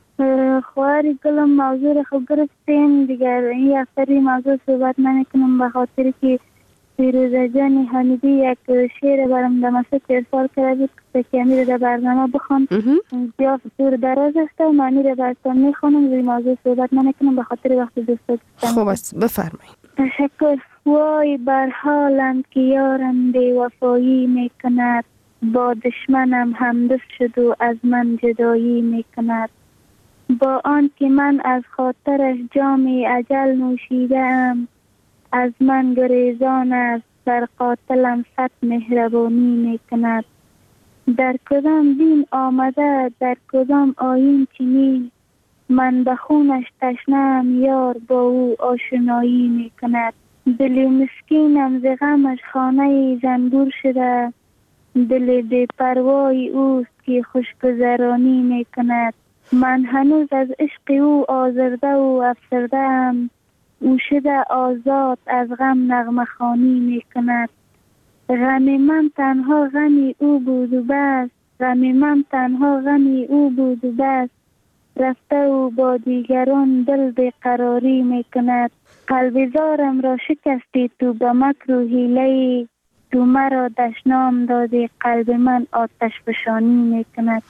خواهر گلم موضوع را خوب گرفتیم دیگر. این هفته موضوع صحبت نکنم به خاطر که فیروزه جان حمیدی یک شعر برام در مسجد ارسال کرده بود که امیر در برنامه بخوان. زیاد دور دراز است و من را براتون میخوانم. روی موضوع صحبت نکنم به خاطر وقت دوست. خوب است، بفرمایید. تشکر. وای بر حالم که یارم بی وفایی میکند، با دشمنم همدست شد و از من جدایی میکند. با آن که من از خاطرش جام اجل نوشیدم، از من گریزان است، بر قاتلم صد مهربانی میکند. در کدام دین آمده، در کدام آیین چنین، من به خونش تشنه‌ام، یار با او آشنایی میکند. دل مسکینم ز غمش خانه زنبور شده، دل بی پروای اوست که خوشگذرانی میکند. من هنوز از عشق او آزرده و افسرده ام، او شده آزاد از غم نغمه خوانی میکند. غم من تنها غمی او بود و بس، غم من تنها غمی او بود و بس، رفته و با دیگران دل بیقراری میکند. قلب زارم را شکستی تو به مکر و حیله، تو مرا دشنام دادی، قلب من آتش فشانی میکند.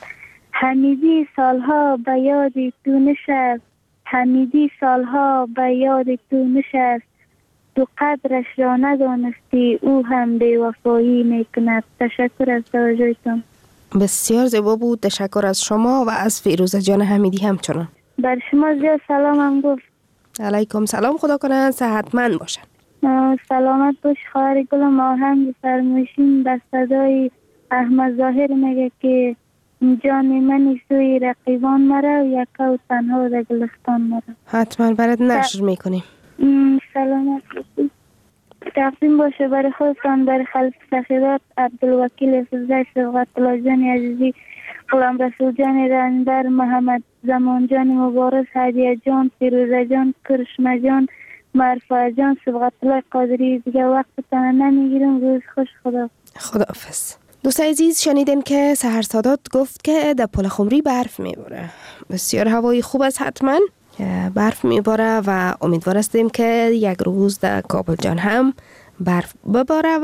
حمیدی سالها به یاد تو نشست، حمیدی سالها به یاد تو نشست، تو قدرش را ندانستی، او هم بی وفایی میکند. تشکر از توجهتون. بسیار زیبا بود. تشکر از شما و از فیروزه جان حمیدی همچنان. بر شما زیاد سلامم گفت. علیکم سلام. خدا کنه صحتمند باشن. سلامت باش. خواهر گلم آهنگ فرمایشین به صدای احمد ظاهر میگه که جان من سوی رقیبان مرا، یکا و تنها در گلستان مرا. حتما برات نشر میکنیم. سلامت باشید. تقدیم باشه برای خودتان، برای خلف سخیرات عبدالوکیل فزای صبغت الله جان عزیزی، غلام رسول جان رنبر، محمد زمان جان مبارز، هدیه جان، فیروزه جان، کرشمه جان، مرفع جان، صبغت الله قادری. دیگه وقتتان نمیگیرم. روز خوش. خداحافظ. دوست عزیز، شنیدین که سحر سادات گفت که در پلخمری برف میباره. بسیار هوای خوب است، حتما برف میباره و امیدوار هستیم که یک روز در کابل جان هم برف بباره و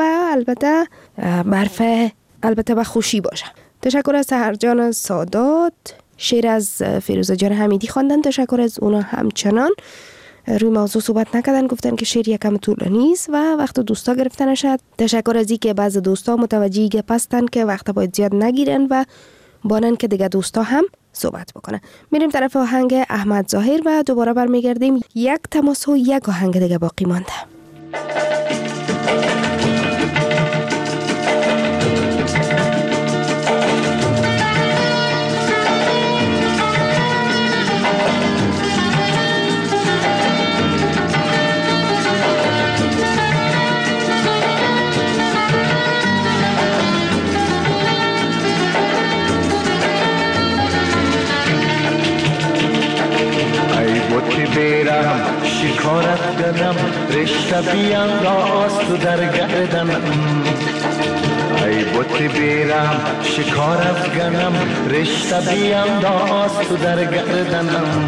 البته به خوشی باشه. تشکر از سحر جان سادات. شعر از فیروزه جان حمیدی خواندن. تشکر از اونا همچنان. روی موضوع صحبت نکردن، گفتن که شعر یکم طولانی است و وقت دوستا گرفته نشد. تشکر از اینکه بعضی دوستا متوجه گپ هستن که وقت باید زیاد نگیرن و بانن که دیگه دوستا هم صحبت بکنن. میریم طرف آهنگ احمد ظاهر و دوباره برمیگردیم. یک تماس و یک آهنگ دیگه باقی مانده. شکار افکنم رشته بیانداز تو در گردنم ای بت بیرم شکار افکنم رشته بیانداز تو در گردنم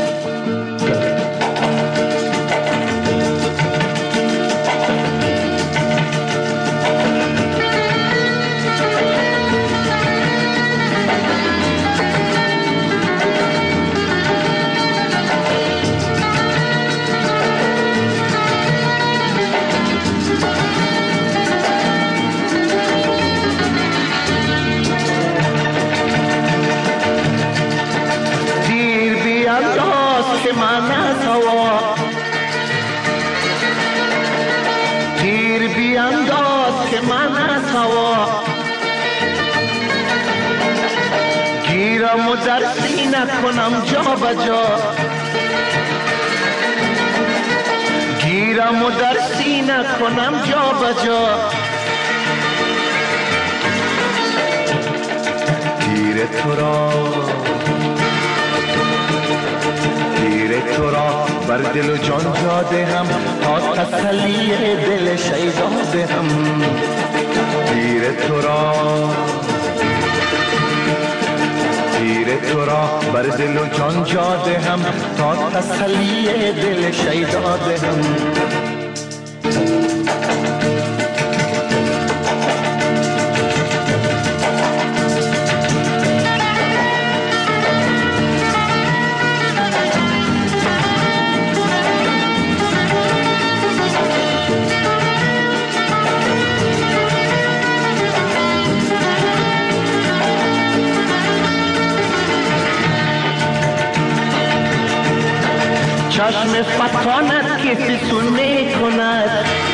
تیر بیانداز که من از هوا گیرم و در سینه کنم جا بجا گیرم و در سینه کنم جا بجا تیر تو را بر دل و جان جاده هم تا تسلی دل شیدا دهم تیر تو را بر دل و جان جاده هم تا تسلی دل شیدا دهم چشم فتانت که فسون می کند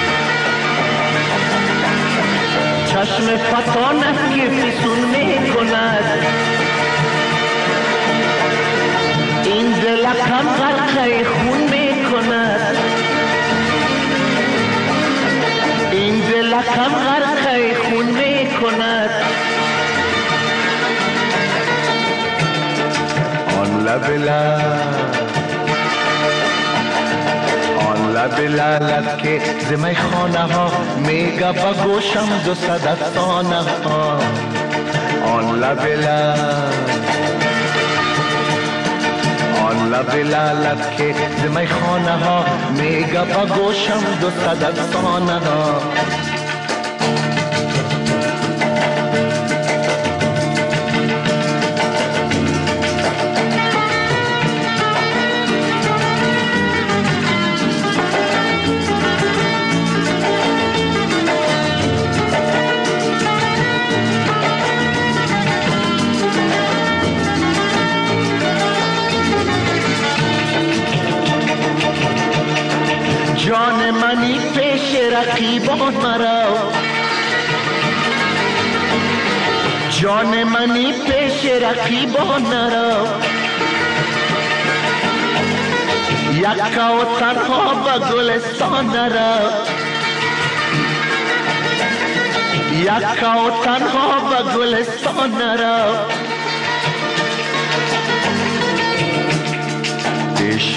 چشم فتانت که فسون می کند این دلکم غرقه خون می کند این دلکم غرقه خون می کند آن لب لالت که زمی خانه ها میگه با گوشم دو صد افسانه ها آن لب لالت که زمی خانه ها میگه با گوشم دو صد افسانه ها جان منی پیش رقیبان مرا جان منی پیش رقیبان مرا یکا و تنها به گلستان نرا یکا و تنها به گلستان نرا پیش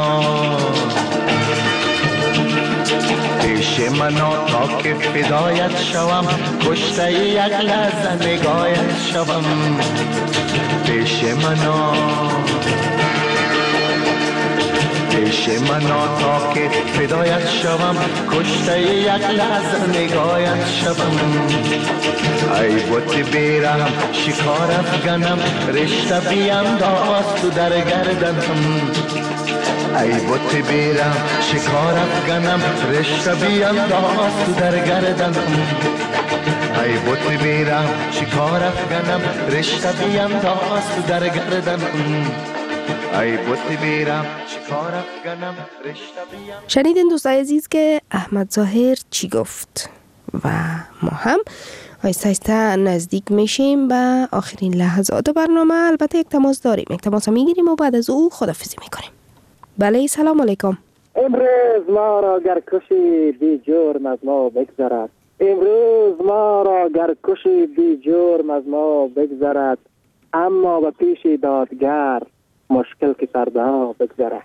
منا تا که فدایت شوم کشته یک لحظه نگاهت شوم پیش منا تا که فدایت شوم کشته یک لحظه نگاهت شوم ای بت بیرم شکار افکنم رشته بیانداز تو در گردنم ای بت بیرم شکار افکنم رشته بیانداز تو در گردنم ای بت بیرم شکار افکنم رشته بیانداز تو در گردنم ای بت بیرم شکار افکنم رشته بیانداز. شنیدین دوستای عزیز که احمد ظاهر چی گفت و ما هم آیسته آیسته نزدیک میشیم به آخرین لحظات برنامه. البته یک تماس داریم، یک تماس میگیریم و بعد از او خداحافظی میکنیم. بله سلام علیکم. امروز ما را گرکشی بی جرم از ما بگذرد امروز ما را گرکشی بی جرم از ما بگذرد اما به پیش دادگر مشکل که سرده ها بگذرد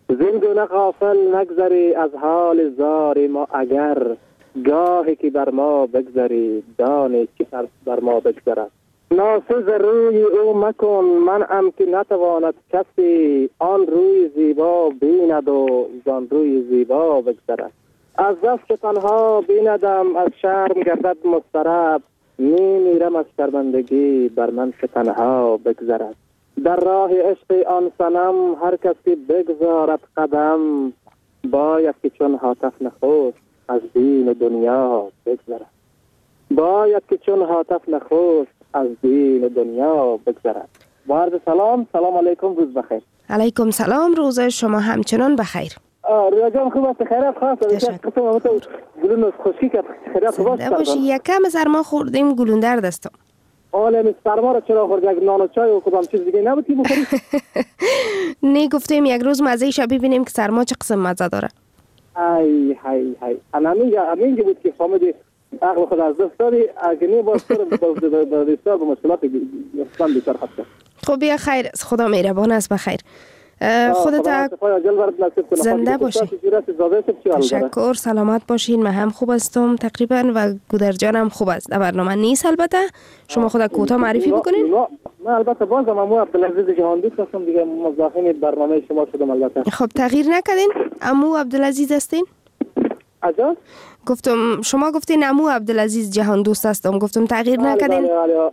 زندون غافل نگذری از حال زار ما، اگر گاهی که بر ما بگذری دانی که بر ما بگذرد. ناسز روی او مکن منعم که نتواند کسی، آن روی زیبا بیند و زان روی زیبا بگذرد. از دست تنها بیندم از شرم گردد مضطرب، میمیرم از شرمندگی بر من که تنها بگذرد. در راه عشق آن صنم هر کسی بگذارد قدم، باید که چون هاتف نخست از دین دنیا بگذرد. باید که چون هاتف نخست از دین دنیا بگذرد. با عرض سلام علیکم، روز بخیر. علیکم سلام، روز شما همچنان بخیر. ریا جان خوب است؟ خیرات خاص گلون خوشی که خیرات خوب است. باشی یکم سرما خوردیم، گلون درد است. آله سرما را چرا خورد؟ یک نان و چای و کدام چیز دیگه نبودی بخوری؟ نه گفتیم یک روز مزه شو ببینیم که سرما چه قسم مزه داره. ای همینجا بود که فهمیدی عقل خود از دست دادی. اگه نه باز تو با بسیار به مشکلات اصلا بیشتر خسته. خب بیا خیر، خدا مهربان است. بخیر خودت زنده باشی. تشکر، سلامت باشین. من هم خوب هستم تقریبا و گودر جانم خوب است. در برنامه نیست البته. شما خود کوتاه معرفی بکنین. من البته بازم امو عبدالعزیز جهاندوست هستم دیگه، مزاحم برنامه شما شدم البته. خب تغییر نکردین؟ امو عبدالعزیز هستین؟ اجا گفتم شما گفتین امو عبدالعزیز جهاندوست هستم، گفتم تغییر نکردین؟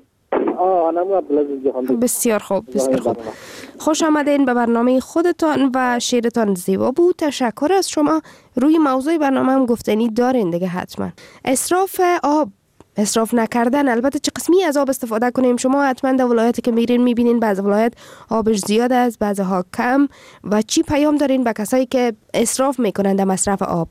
بسیار خوب، بسیار خوب. خوش آمدین به برنامه خودتان و شعرتان زیبا بود. تشکر از شما. روی موضوع برنامه هم گفتنی دارین دیگه حتما. اسراف آب، اسراف نکردن. البته چه قسمی از آب استفاده کنیم؟ شما حتما در ولایتی که میرین میبینین بعض ولایت آبش زیاد است، بعضها کم. و چی پیام دارین به کسایی که اسراف میکنن در مصرف آب؟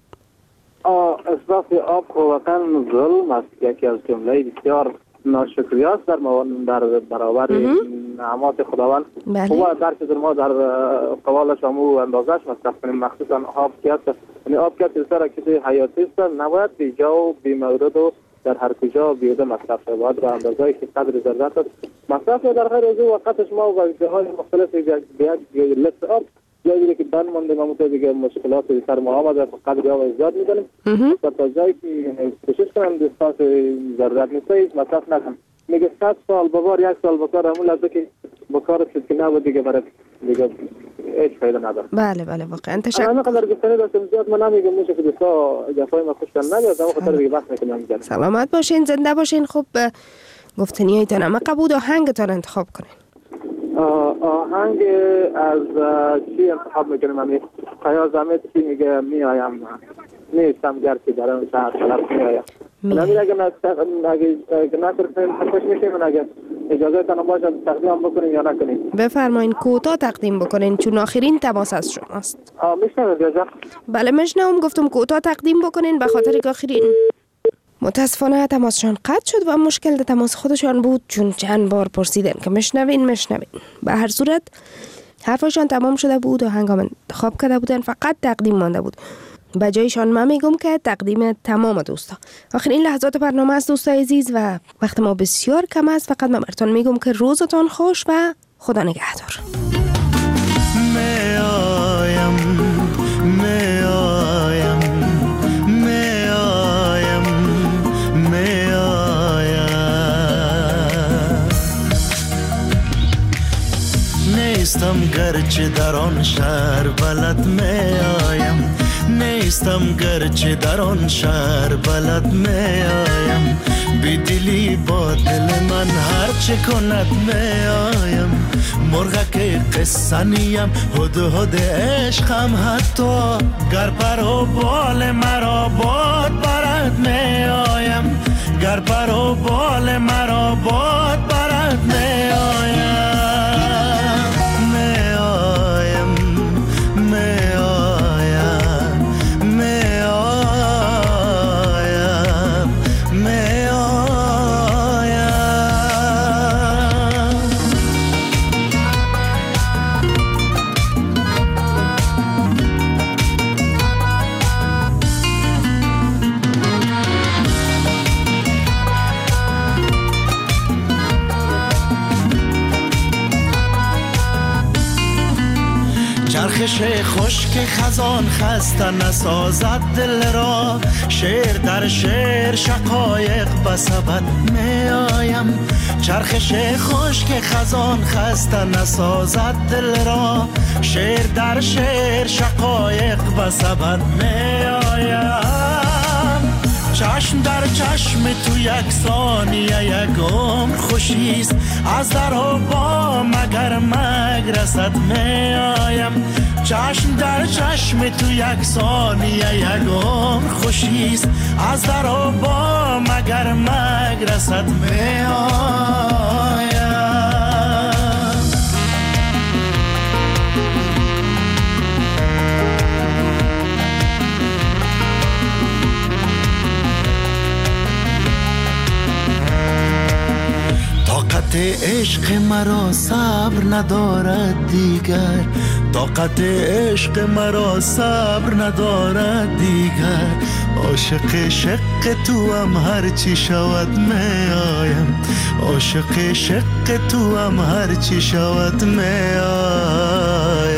اسراف آب واقعا ظلم است، یکی از جمله بسیار ناشکری است در برابر نعمات خداوند. و در چیز ما در قوالش همو اندازش مصرف کنیم، مخصوصا آب که است. یعنی آب که بسیار چیز حیاتی است، نباید بی جا و بی مورد و در هر کجا بیوده مصرف شود. باید به اندازه‌ای که قدر ضرورت است مصرف شود. در غیر از او وقتش ما و جاهای مختلف یک لیتر آب جایی که بند مانده ما دیگه مشکلات سر ما آمده قدر آب زیاد می‌کنیم. تا جایی که کوشش کنم دوستان ضرورت نیست مصرف نکنم. میگه 100 سال ببار 1 سال بکار همون لحظه که بکار شد که نبود دیگه برای دیگه هیچ فایده نداره. بله واقعا تشکر. من قدر گفتنی داشتم زیاد من نمیگم میشه که دوستا جفای ما خوشتن نمیاد، اما خاطر دیگه بحث میکنم. سلامت باشین، زنده باشین. خب گفتنیایتان اما قبول آهنگتان انتخاب کنین. آهنگ از چی انتخاب میکنیم؟ همین خیال زمید چی میگه میایم نیستم گرچه در اون شهر طرف میایم. نمیره اگه نکنیم خوش میشیم. اگه اجازه تنم باشه تقدیم بکنیم یا نکنیم؟ بفرمایین. کوتاه تقدیم بکنین چون آخرین تماس از شماست. میشنم اجازه؟ بله میشنم. گفتم کوتاه تقدیم بکنین به خاطر که آخرین. متاسفانه تماسشان قطع شد و مشکل در تماس خودشان بود چون چند بار پرسیدن که مشنوین. به هر صورت حرفشان تمام شده بود و هنگام انتخاب کرده بودن فقط تقدیم مانده بود. به جایشان من میگم که تقدیم تمام دوستا. آخرین لحظات برنامه است دوستای عزیز و وقت ما بسیار کم است. فقط من براتون میگم که روزتان خوش و خدا نگهدار. نیستم گرچه در آن شهر بلد می آیم، نیستم گرچه در آن شهر بلد می آیم، بی دلی با دل من هر چه کند می آیم، مرغک قصه نیم هد عشقم حتی گر پر و بال مرا باد برد می آیم، گر پر و بال مرا باد برد می آیم. چرخش خشک خزان خسته نسازد دل را، شعر در شعر شقایق به سبد می آیم. چرخش خشک خزان خسته نسازد دل را، شعر در شعر شقایق به سبد می آیم. چشم در چشم تو یک ثانیه یک عمر خوشیست، از در و با مگر مگرست می آیم. چشم در چشم تو یک ثانیه یک عمر خوشیست، از در و با مگر مگرست می آیم. طاقت عشق مرا صبر ندارد دیگر، طاقت عشق مرا صبر ندارد دیگر. عاشق شق تو هم هر چی شود می آیم، عاشق شق تو هم هر چی شود می آیم.